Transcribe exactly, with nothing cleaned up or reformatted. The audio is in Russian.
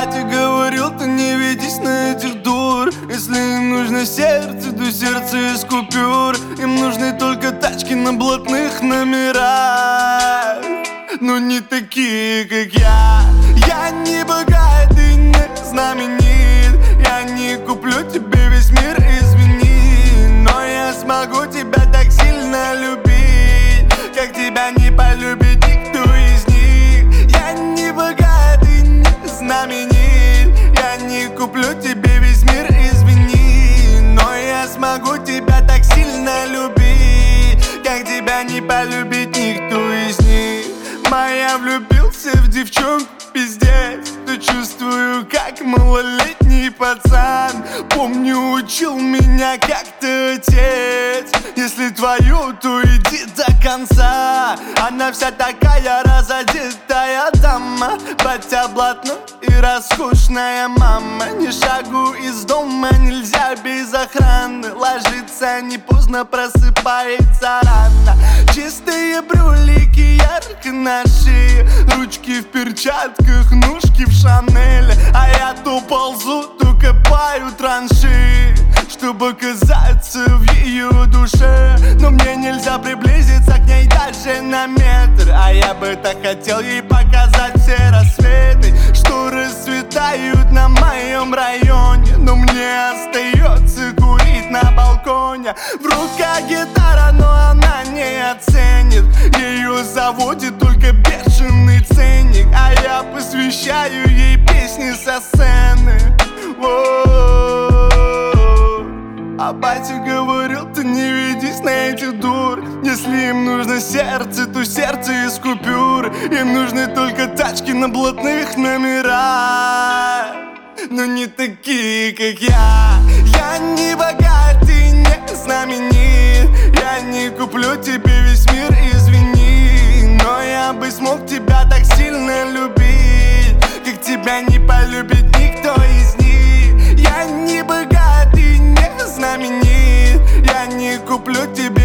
батя говорил, ты не ведись на этих дур. Если им нужно сердце, то сердце из купюр. Им нужны только тачки на блатных номерах, но не такие, как я. Я не богат и не знаменит. Я не куплю тебе весь мир, извини, но я смогу тебя так сильно любить, как тебя не полюбит никто из них. Я не богат и не знаменит. Я не куплю тебе весь мир, извини, но я смогу тебя так сильно любить, как тебя не полюбит никто из них. Моя влюбился в девчонку, пиздец, то чувствую, как малолетний пацан. Помню, учил меня как-то отец: если твою, то иди до конца. Она вся такая разодетая дама, батя блатной и роскошная мама. Ни шагу из дома нельзя без охраны. Ложится не поздно, просыпается рано. Чистые брюлики ярко на шее, ручки в перчатках, ножки в Шанель. А я то ползу, то копаю траншеи, чтобы оказаться в ее душе. Но мне нельзя приблизиться к ней даже на метр, а я бы так хотел ей показать все рассветы, что расцветают на моем районе. Но мне остается курить на балконе. В руках гитара, но она не оценит. Ее заводит только бешеный ценник, а я посвящаю ей песни со сцены. Воу. А батя говорил, ты не ведись на этих дур. Если им нужно сердце, то сердце из купюр. Им нужны только тачки на блатных номерах, но не такие, как я. Я не богат и не знаменит. Я не куплю тебе весь мир, извини, но я бы смог тебя так сильно любить, как тебя не полюбит никто из них. Я не богат и не знаменит. Я не куплю тебе